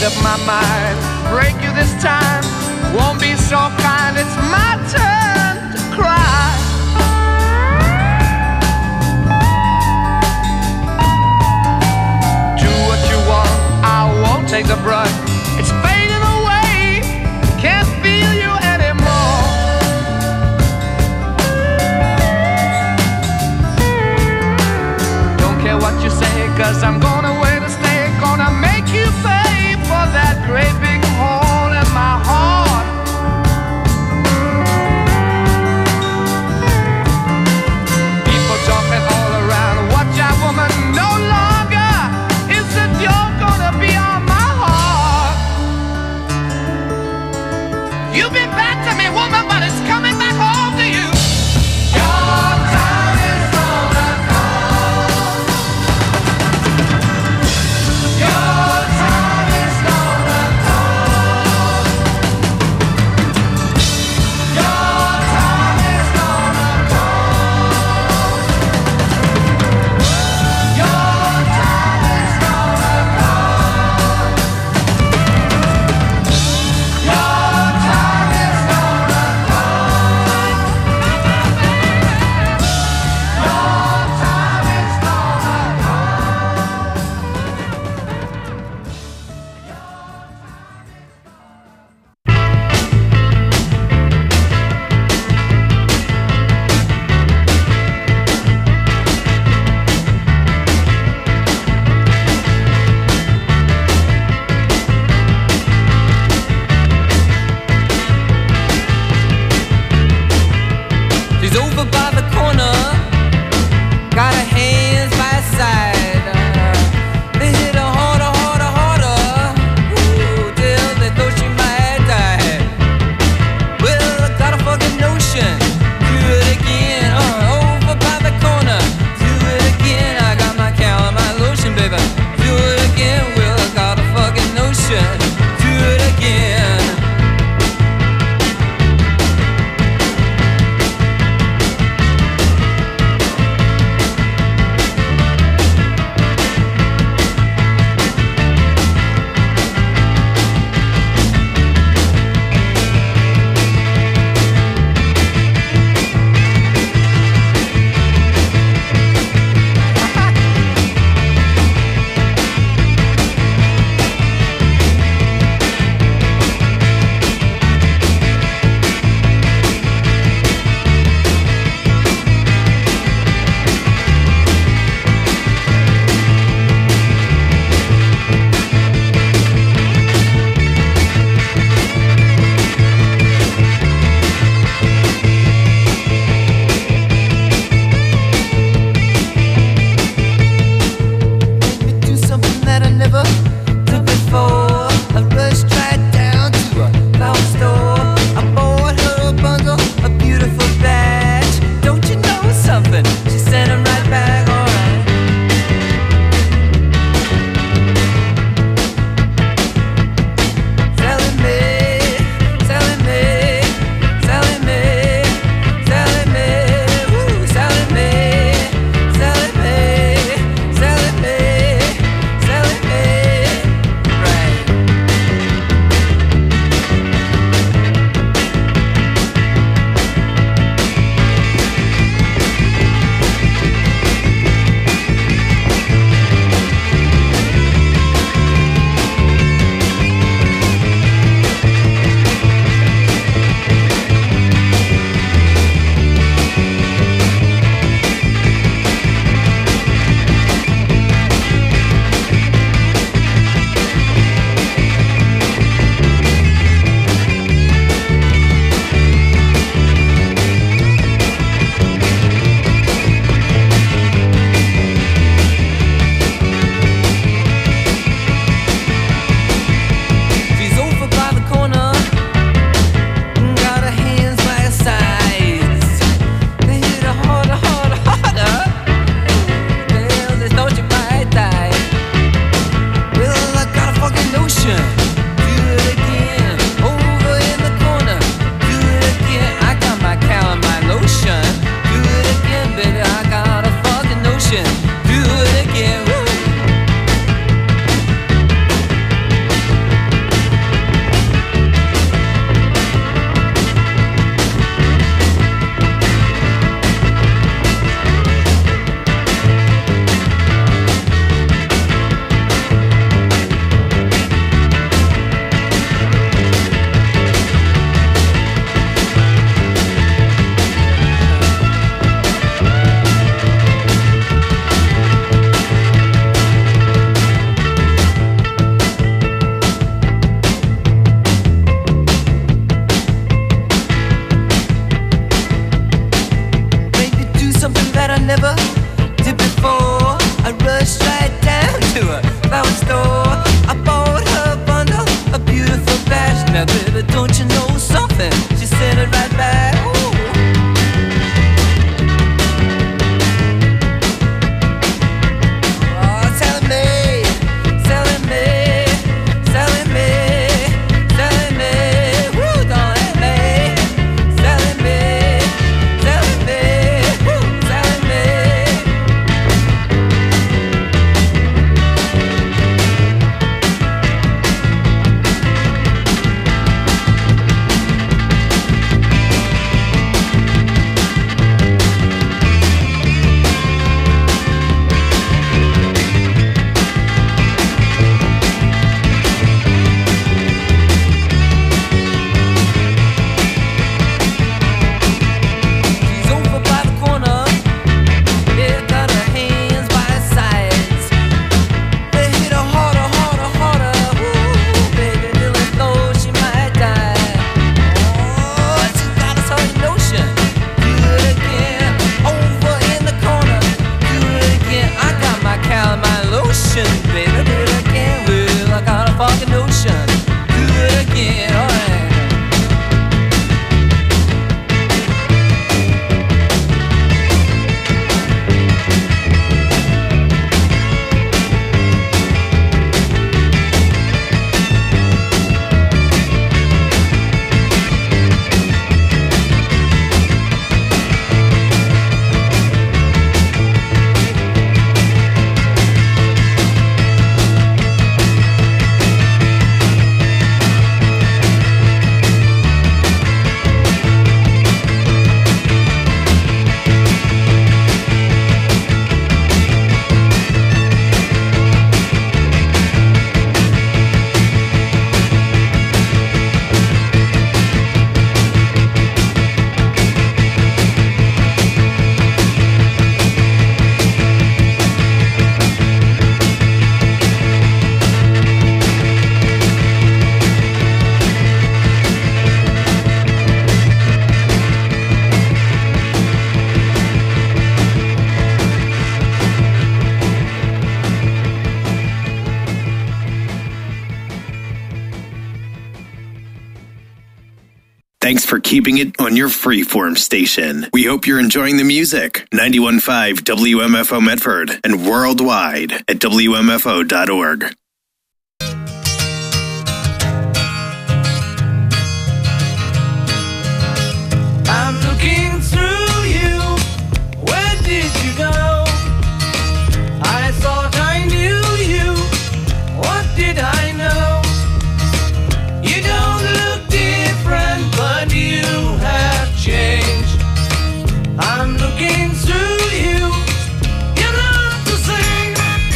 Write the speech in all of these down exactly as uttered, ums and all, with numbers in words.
up my mind. Break you this time, won't be so kind. It's my turn to cry. Do what you want, I won't take the brunt. It's fading away, can't feel you anymore. Don't care what you say, cause I'm going away to stay. Gonna make you pay for that great big hole in my heart. People talking all around, watch out woman, no longer is the joke gonna be on my heart. You've been bad to me woman, but it's coming back home to you. Your time is gonna come. Your time is gonna come. Thanks for keeping it on your freeform station. We hope you're enjoying the music. ninety-one point five W M F O Medford and worldwide at W M F O dot org. I'm looking through you. Where did you go? I thought I knew you. What did I know? You don't look different, but you have changed. I'm looking through you. You're not the same.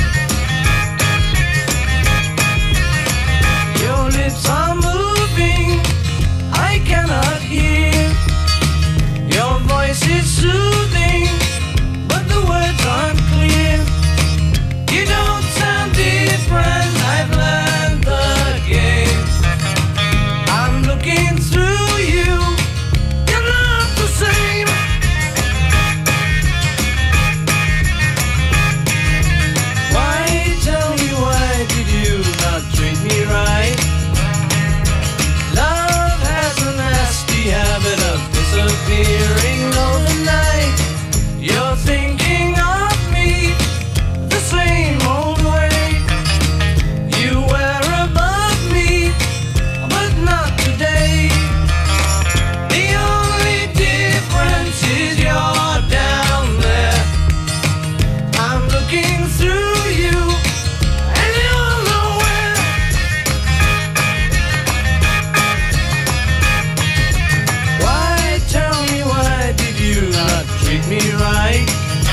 Your lips are moving. I cannot hear. Your voice is soothing, but the words aren't clear. You don't sound different. I've learned the game. I'm looking through you. You're not the same. Why, tell me, why did you not treat me right? Love has a nasty habit of disappearing overnight. You're thinking of me the same old way. You were above me, but not today. The only difference is you're down there. I'm looking through you, and you're nowhere. Why, tell me, why did you not treat me right?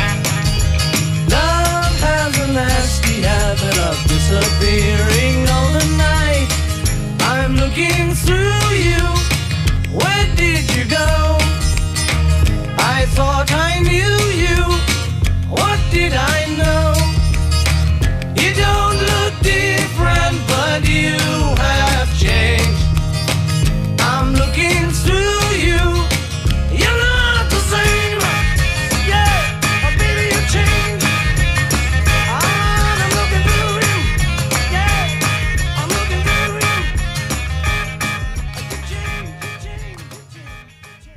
Love has a nasty habit of disappearing overnight. I'm looking through you. Where did you go? I thought I knew you. What did I know? You don't look different, but you have changed. I'm looking through you. You're not the same. Yeah, oh, baby, you changed. Ah, I'm looking through you. Yeah, I'm looking through you. You changed, you changed, you changed, you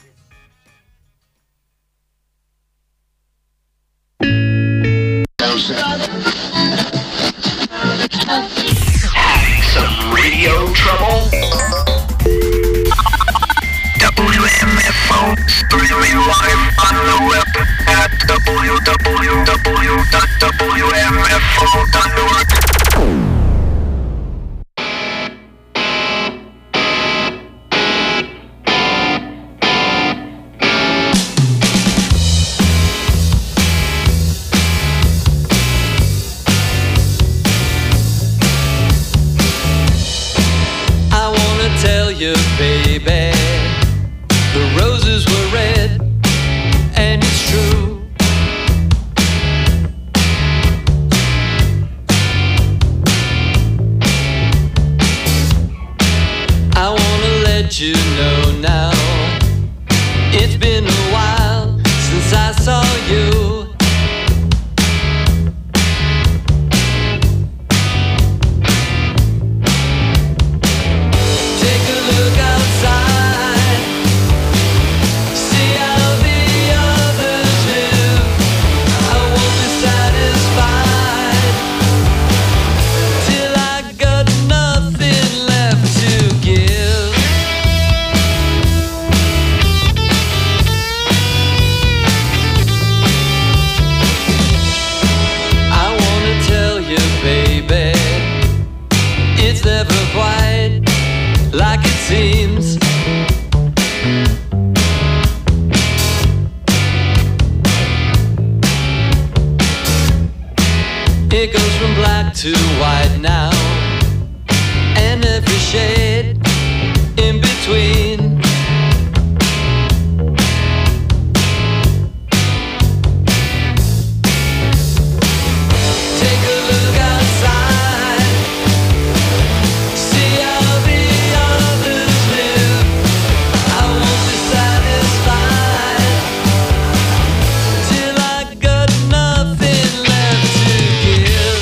Some radio trouble? W M F O, streaming live on the web at w w w dot w m f o dot org. I wanna tell you, baby, the roses were red, and it's true. I wanna let you know now, it's been a while since I saw you. Take a look outside, see how the others live. I won't be satisfied till I got nothing left to give. I wanna tell you, baby, it's never quite like it seems. It goes from black to white now, and every shade in between. Take a look outside, see how the others live. I won't be satisfied till I got nothing left to give.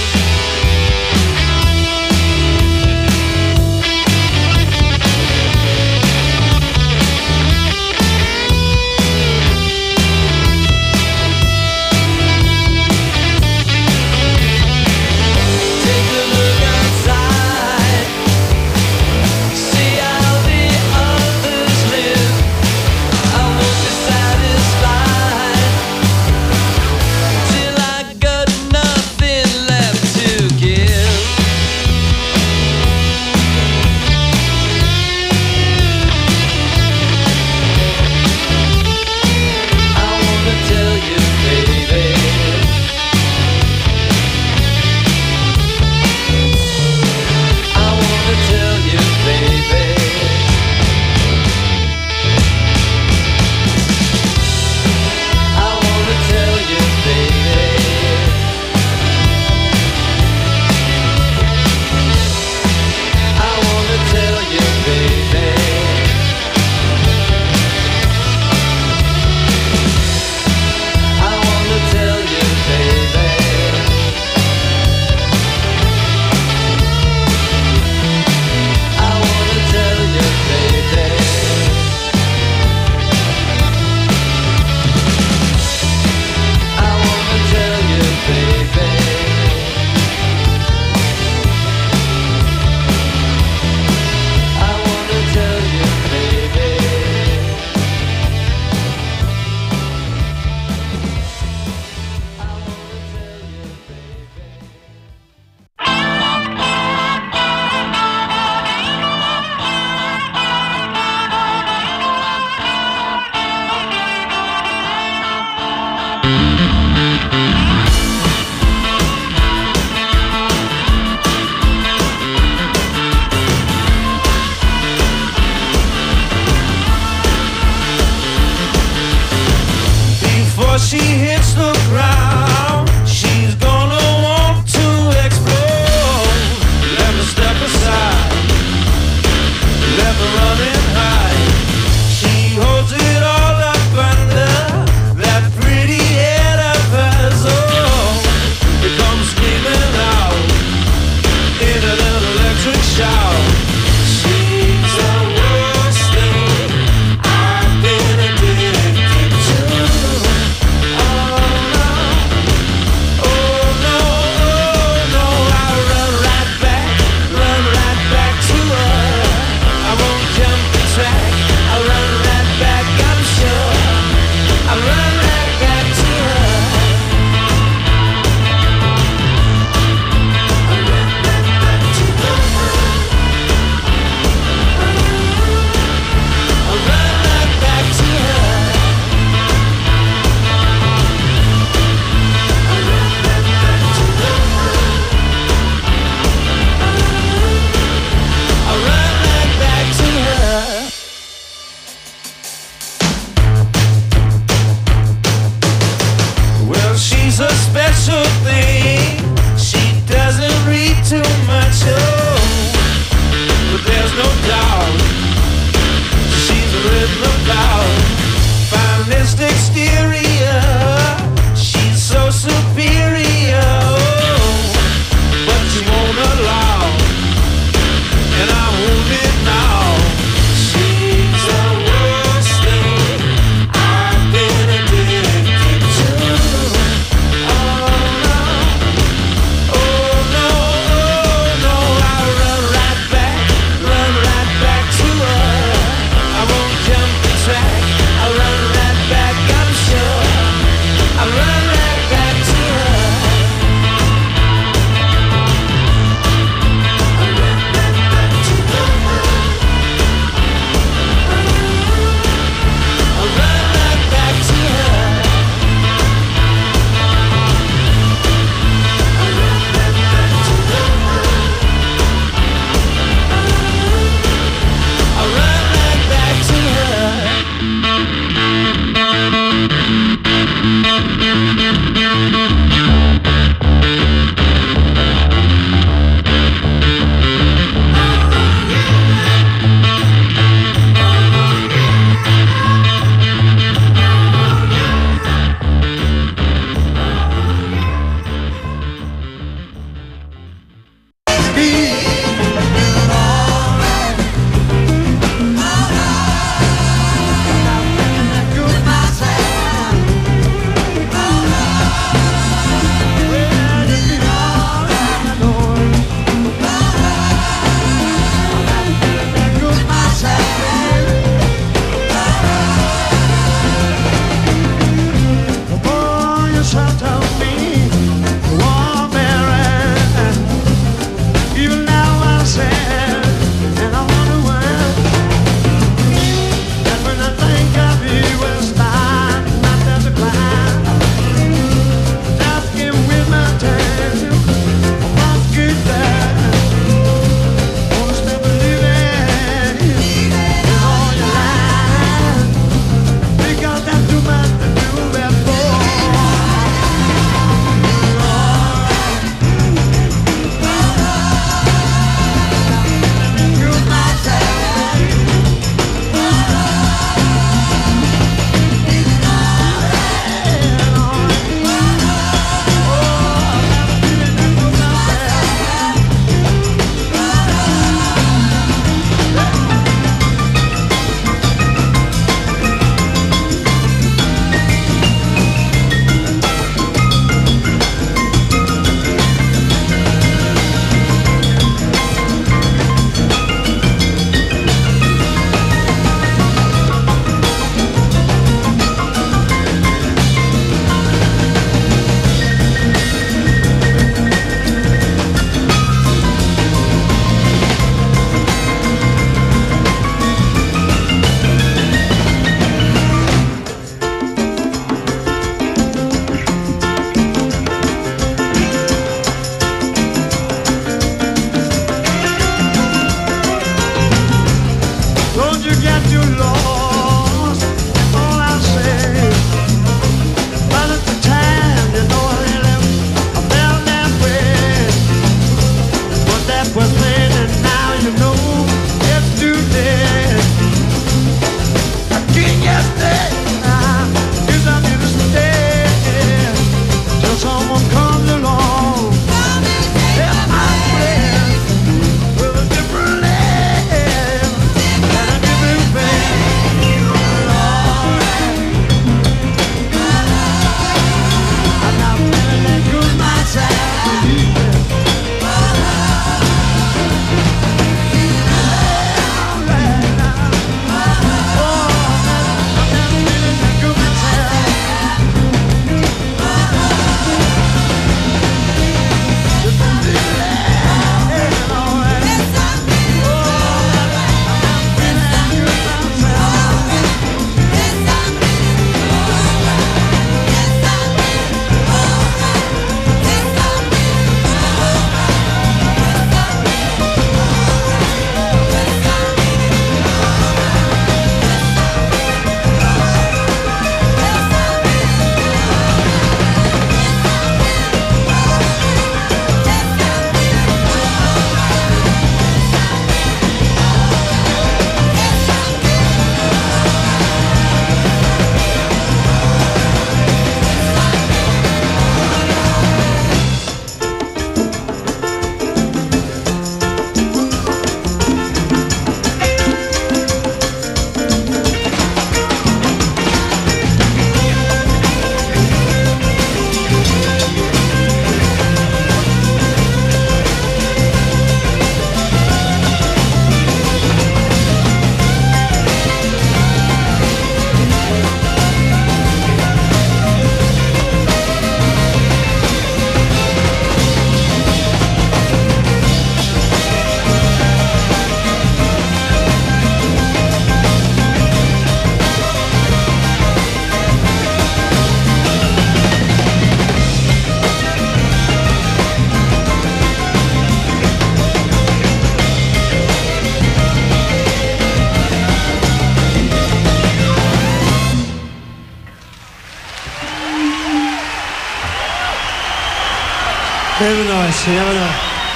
Never nice, you never know.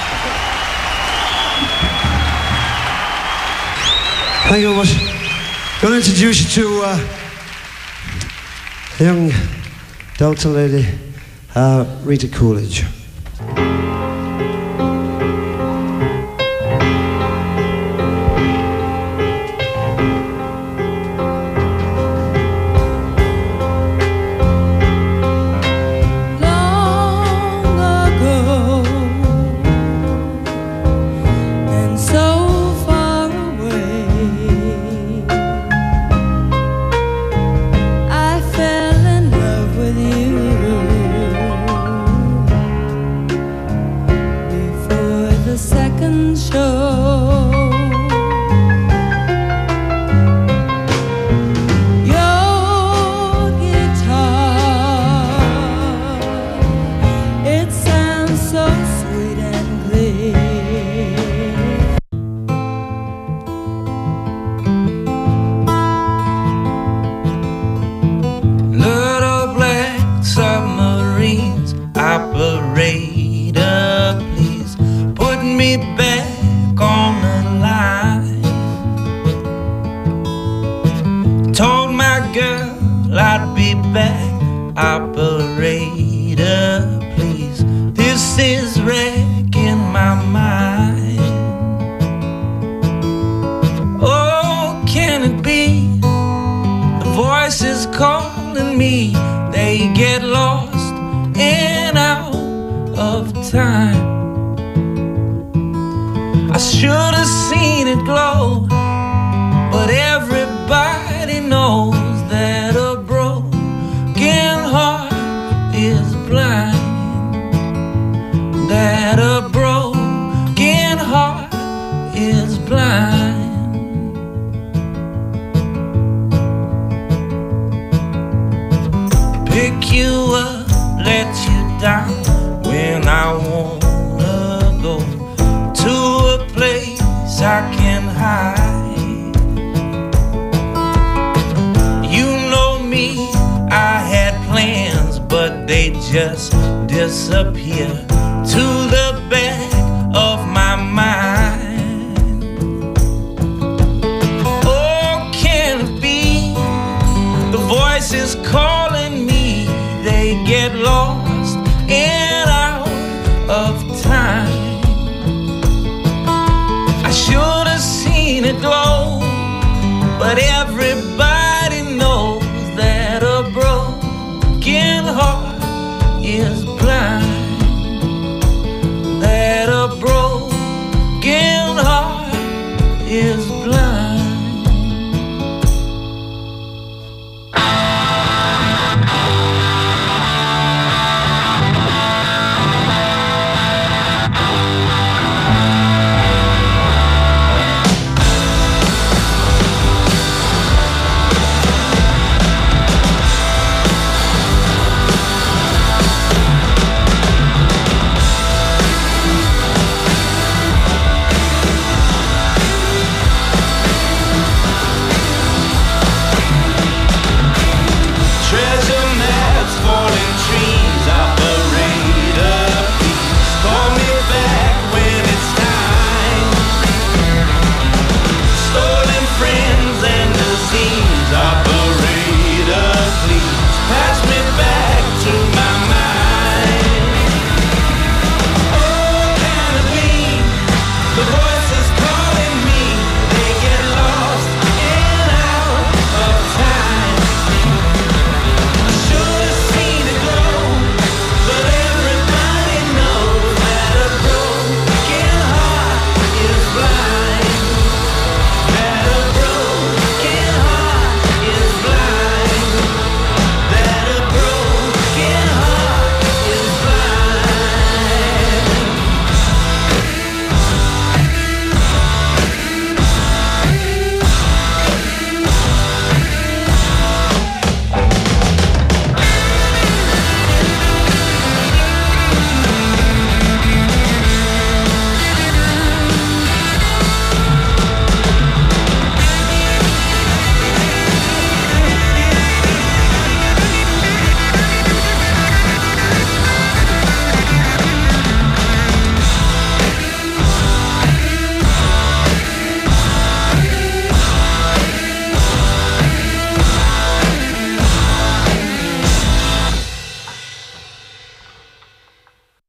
Thank you very much. I'm going to introduce you to uh, a young Delta lady, uh, Rita Coolidge. Just disappear to the back of my mind. Oh, can it be the voices calling me? They get lost and out of time. I should have seen it glow, but everybody knows that a broken heart is blind, that a broken heart is blind.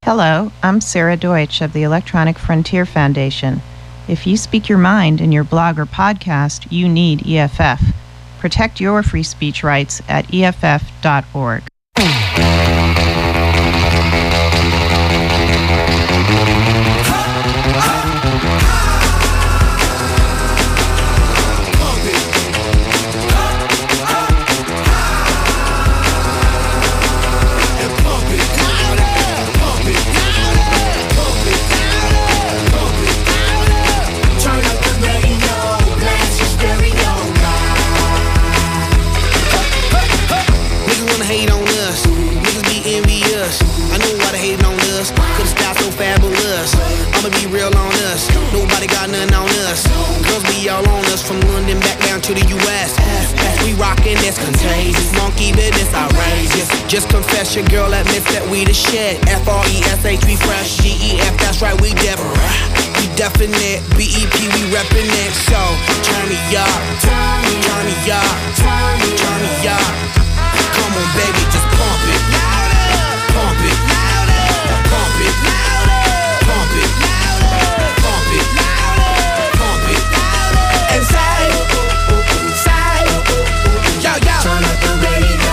Hello, I'm Sarah Deutsch of the Electronic Frontier Foundation. If you speak your mind in your blog or podcast, you need E F F. Protect your free speech rights at E F F dot org. Just confess your girl admits that we the shit. F R E S H, we fresh. G E F, that's right, we def. We definite. B E P, we reppin' it. So, turn me up. Turn me up. Turn me up. Come on, baby, just pump it. Pump it. Pump it. Pump it. Pump it. Pump it. And say, say, yo, yo. Turn up the radio.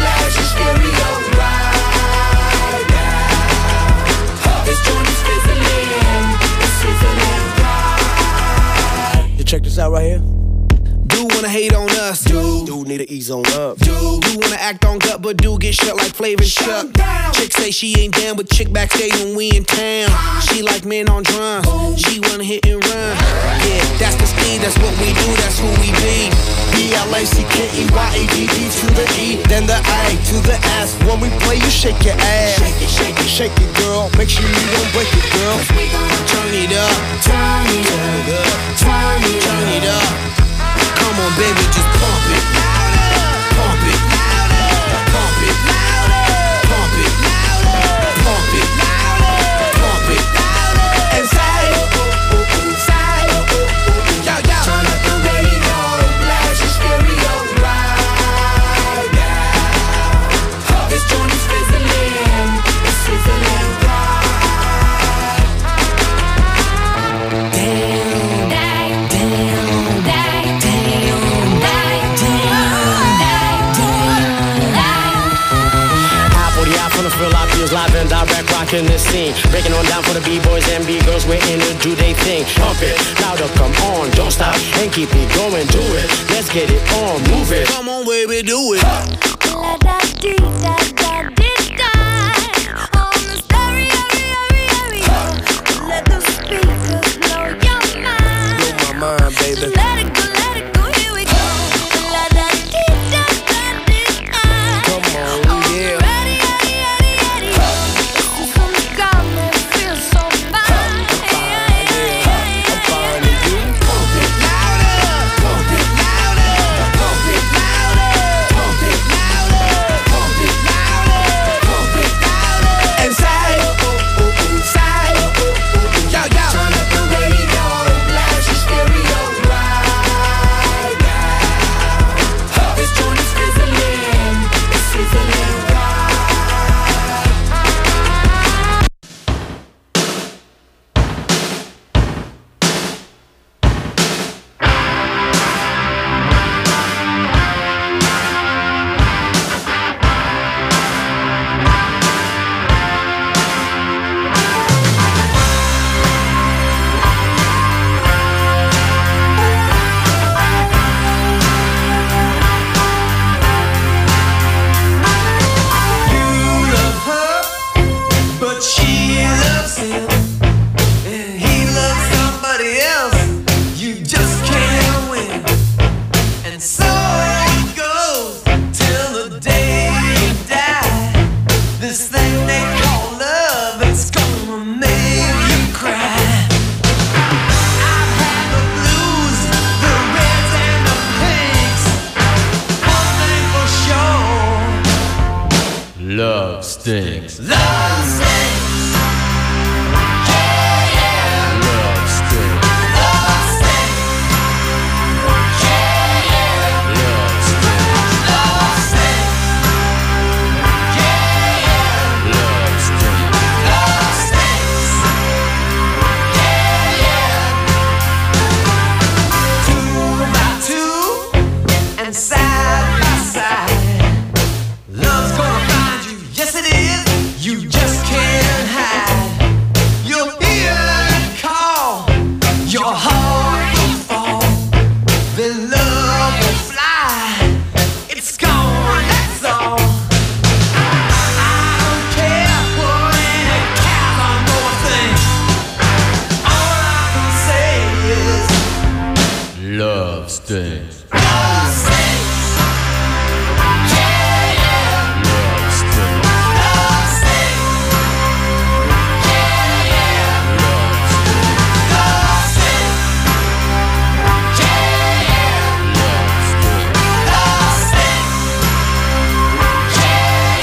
Check this out right here. Dude wanna hate on us. Dude, dude need to ease on up. Dude, dude wanna act on gut, but dude get shut like Flavor Chuck. Chick say she ain't down, but chick backstage when we in town. She like men on drums. She wanna hit and run. Yeah, that's the speed, that's what we do, that's who we be. B L A C K E Y A D D to the E, then the A to the S. When we play, you shake your ass. Shake it, shake it, shake it, girl. Make sure you don't break it, girl. Turn it up, turn it up, turn it, turn it up. Come on, baby, just pump it. Pump it. Pump it. Pump it. Pump it. Pump it. And say, say, yo, yo. Turn up the radio, blast your stereo right now. This joint is fizzling, it's sizzling right. Damn, damn, damn, damn, damn, damn. High forty out from the field, I feels live and direct, rocking the scene. Breaking on down for the B-boys and B-girls, we're in to do they thing. Pump it, louder, come on, don't stop, and keep it going, do it. Let's get it on, move it. Come on, baby, do it. Let the speakers blow your mind. Blow my mind, baby. Let it go, let it go, here we go. La da dee da da dee da. Come on, yeah. Ready, ready, ready, ready. This is some scum that feels so fine. I'm fine, yeah. I'm fine with you. Pump it louder, pump it louder, pump it louder, pump it louder, pump it louder, pump it louder. And say, say. Yo, yo. Turn up the radio, blast your stereo right now. This joint is fizzling, it's sizzling right. You love her, but she loves him, and he loves somebody else. You just can't win, and so it goes till the day you die. This thing they call love, it's gonna make you cry. I've had the blues, the reds and the pinks. One thing for sure, love stinks. Love stinks. Yeah, yeah. Love stinks. Love stinks. Yeah, yeah. Love stinks. Love stinks. Yeah, yeah. Love stinks. Love stings. Love stings. Yeah, yeah. Love stings. Love stings. Yeah, yeah. Love stings. Yeah, yeah. Love stings. Love stings. Yeah,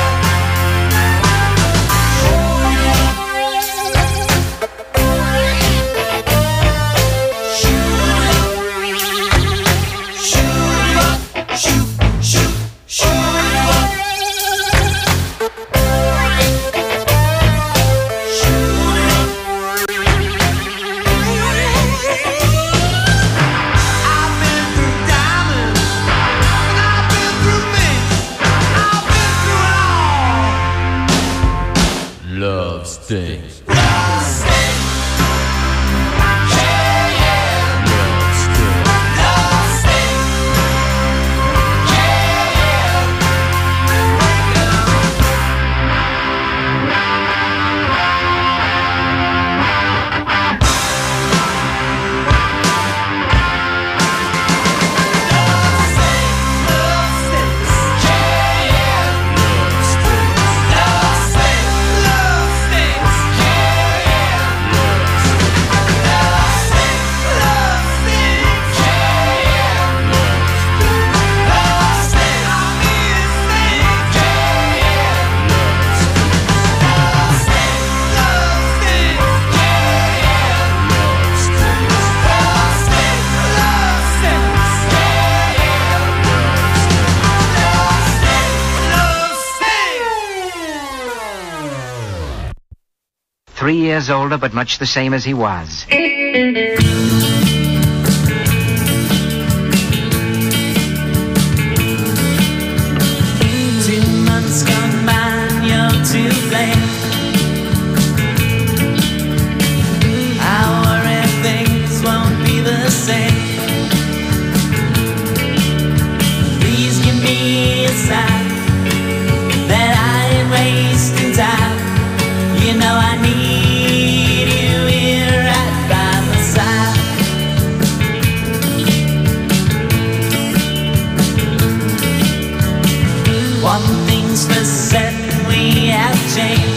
I've been through diamonds, and I've been through mints. I've been through it all. Love stings. Love stings. Yeah, yeah. Love stings. Love stings. Yeah, yeah. Love stings. Yeah, yeah. Love stings. Love stings. Love stings. Yeah, yeah. Love stings. Love stings. Love stings. Yeah, yeah. Love stings. I mean it stings. Yeah, yeah. Love stings. Love stings. Yeah, yeah. Love stings. Love stings. Love stings. Yeah, yeah. Love stings. Three years older, but much the same as he was. Two months gone by, and you're to blame. I worry things won't be the same. Please give me a sign that I ain't wasting time. You know I need you here right by my side. One thing's for certain, we have changed.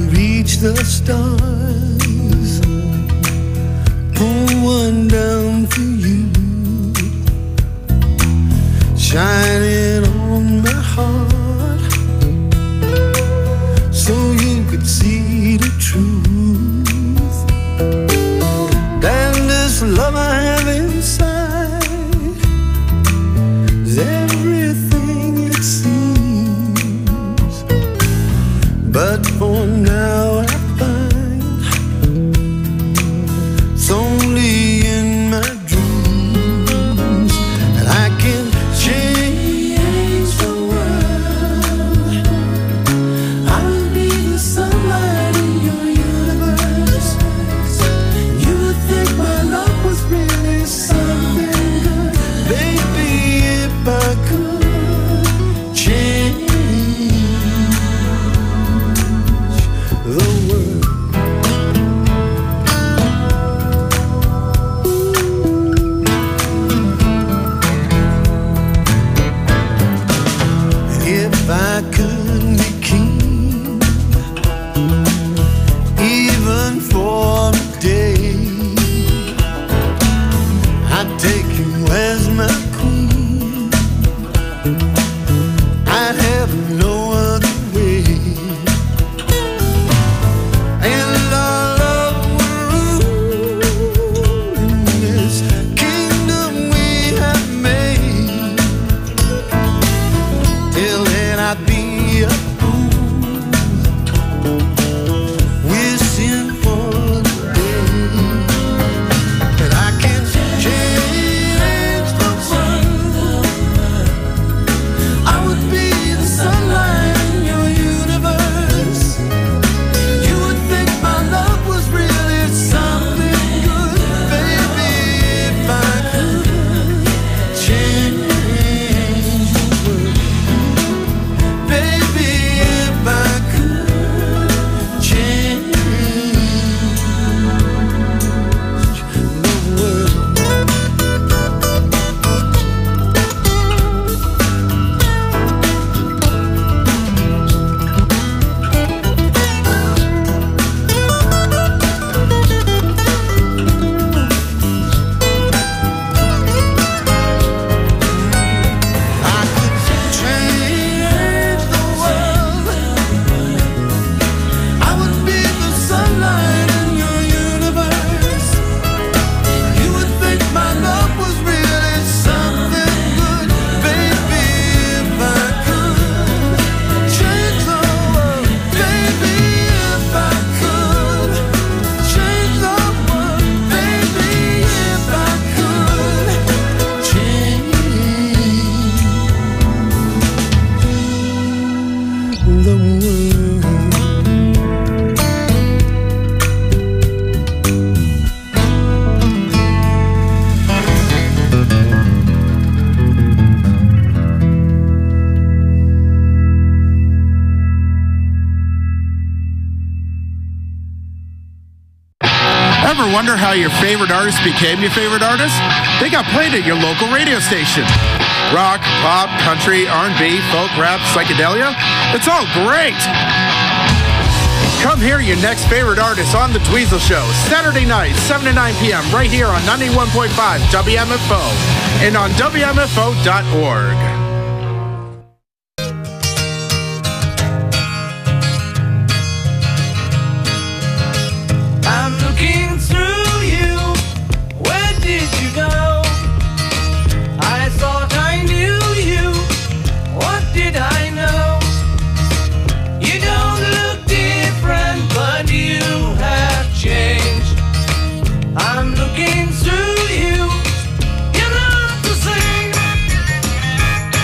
reach the stars, pull one down for you, shining on my heart, so you could see the truth. And this love I have inside is everything it seems, but for now I find it's only in my dreams that I can change the world. I'll be the sunlight in your universe. You would think my love was really something good, baby, if I could change the world. If I could be king, even for a day, I'd take you as my queen. I'd have no other way, and our love would rule in this kingdom we have made. Till then I'd be a fool, wishing for the day that I can change the world. I would be the sunlight in your universe. You would think my love was really something good, baby, if I could change the world. Baby, if I could change the world. I could change the world. I would be the sunlight in your universe. You would think my love was really something good, baby, if I could change the world. Baby, if I could change the world. Baby, if I could change the world. Ever wonder how your favorite artist became your favorite artist? They got played at your local radio station. Rock, pop, country, R and B, folk, rap, psychedelia. It's all great. Come hear your next favorite artist on The Dweezil Show, Saturday night, seven to nine p.m. right here on ninety-one point five W M F O and on W M F O dot org. I'm looking through you. Where did you go? I thought I knew you. What did I know? You don't look different, but you have changed. I'm looking through you. You're not the same.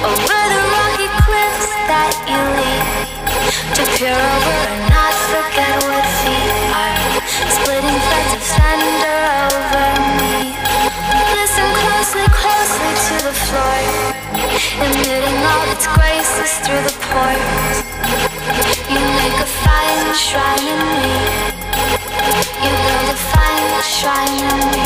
over the rocky cliffs that you lead, to peer over and not forget what feet are splitting threads of thunder over me. Listen closely, closely to the floor, emitting all its graces through the pores. You make a fine shrine in me. You build a fine shrine in me.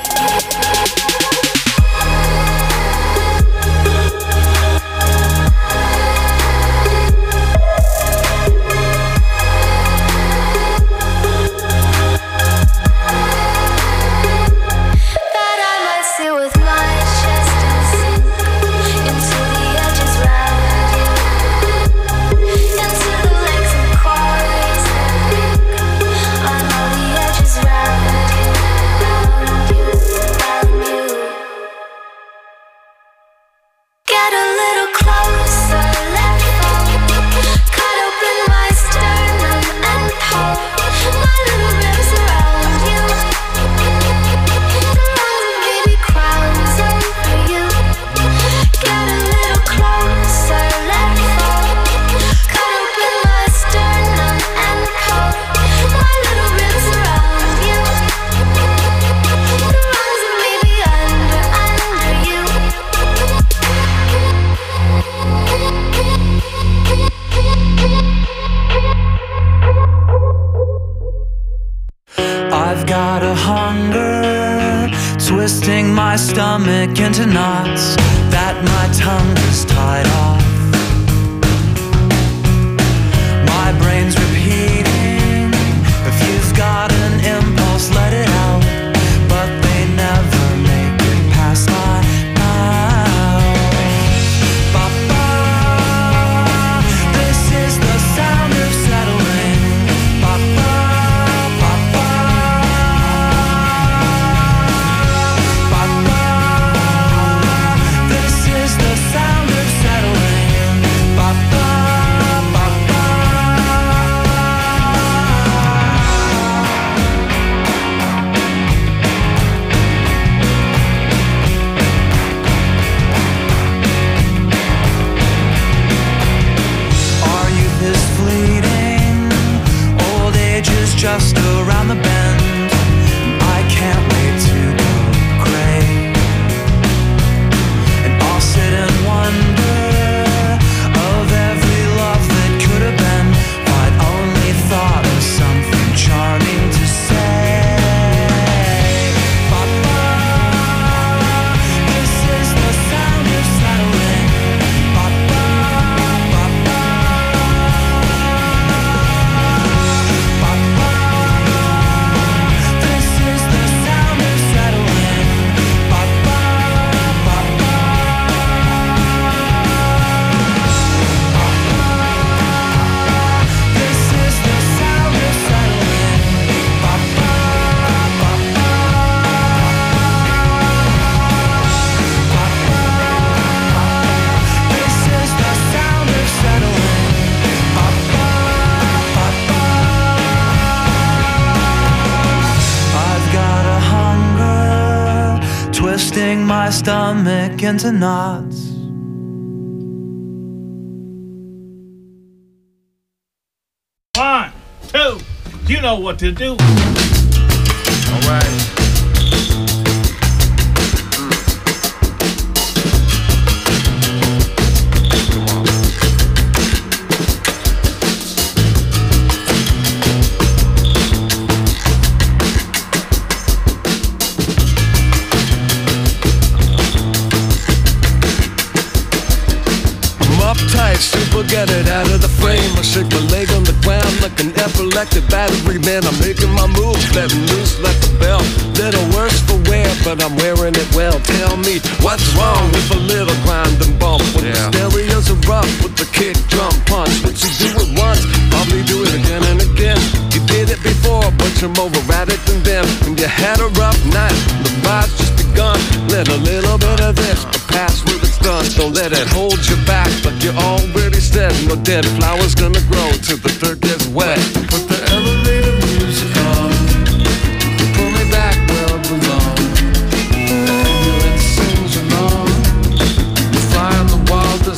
Twisting my stomach into knots that my tongue is tied off. My brain's repeating, if you've got an impulse, let it out. But they never make it past my mouth. Ba-ba, this is the sound of settling. Ba-ba, ba-ba. Just around the bend, I can't wait to go gray. And I'll sit and wonder of every love that could have been, if I'd only thought of something charming to say. Ba-ba, this is the sound of settling. Ba-ba, ba-ba. Twisting my stomach into knots. One, two, you know what to do. All right. Super, get it out of the frame. I shake my leg on the ground like an epileptic battery man. I'm making my move, letting loose like a bell. Little worse for wear, but I'm wearing it well. Tell me what's wrong with a little grind and bump. When yeah. the stereos are rough with the kick, drum, punch. What you do it once, probably do it again and again. You did it before, but you're more erratic than them. When you had a rough night, the ride's just begun. Let a little bit of this, but pass where it's done. Don't let it hold you back, like you already said. No dead flowers gonna grow till the dirt gets wet. Put the elevator music on, pull me back where I belong. The ambulance sings along, you fly in the wildest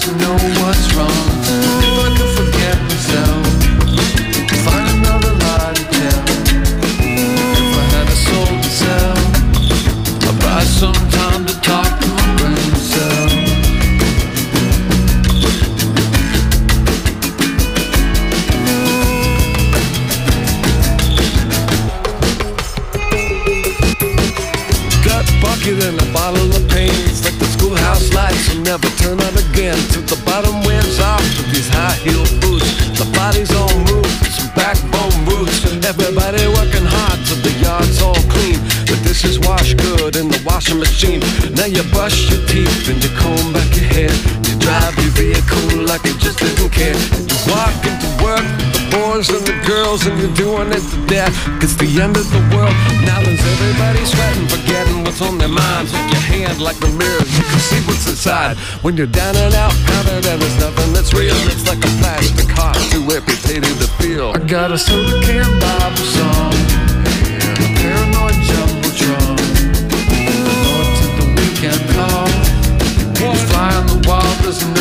till the bottom wears off with these high heel boots. The body's on move, some backbone roots. Everybody working hard till the yard's all clean. The dishes wash good in the washing machine. Now you brush your teeth and you comb back your hair. You drive your vehicle like you just didn't care. You walk into work with the boys and the girls, and you're doing it to death. It's the end of the world. Now there's everybody sweating, forgetting what's on their minds. With your hand like the mirror, you can see what's inside. When you're down and out, powdered, and there's nothing that's real. It's like a plastic heart, too amputated to feel. I got a soda can Bible song and a paranoid jumbotron. Lord to the weekend call. Fly on the wall, there's no